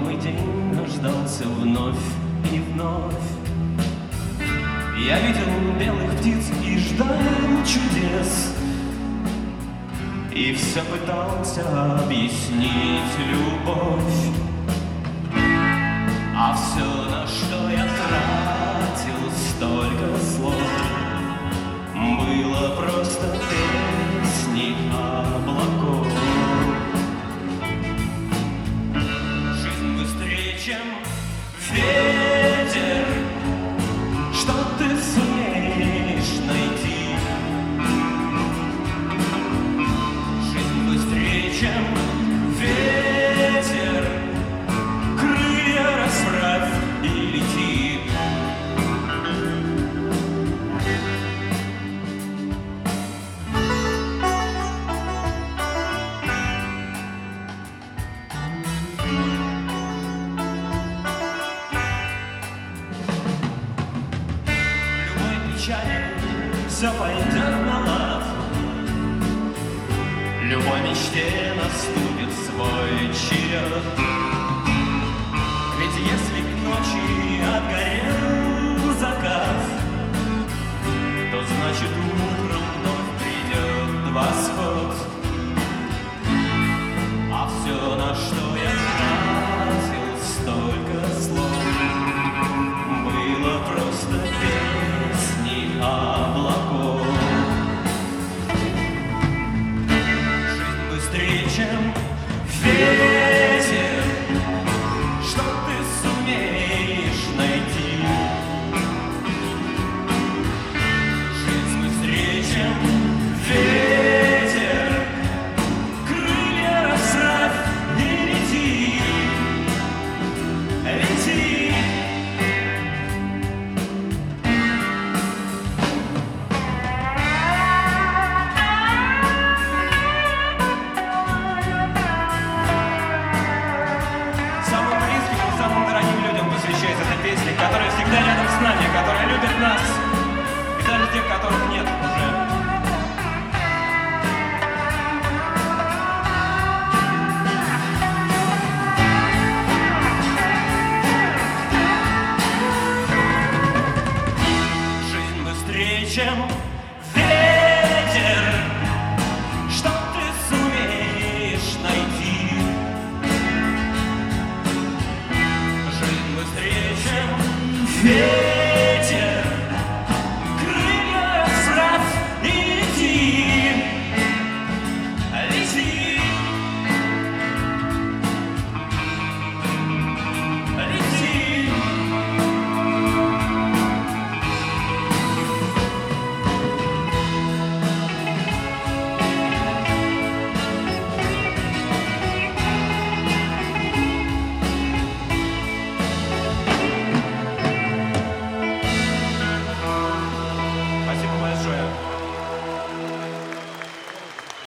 новый день рождался вновь и вновь. Я видел белых птиц и ждал чудес, и все пытался объяснить любовь. А все, на что я тратил столько слов, было просто песни облаков. Жизнь быстрее, чем ветер, что ты сумеешь найти. Жизнь быстрее, чем ветер, крылья расправь и лети. Все пойдет на лад, любой мечте наступит свой черед. Ведь если к ночи отгорел закат, то значит утром вновь придет восход. А все, на что я тратил столько слов, было просто песни облаков. Жизнь быстрее, чем ветер, что ты сумеешь найти. Жизнь быстрее, чем ветер, крылья расправь и лети, лети. Которые всегда рядом с нами, которые любят нас, и даже тех, которых нет уже. Жизнь быстрее, чем ветер, что ты сумеешь найти. Жизнь быстрее, чем ветер.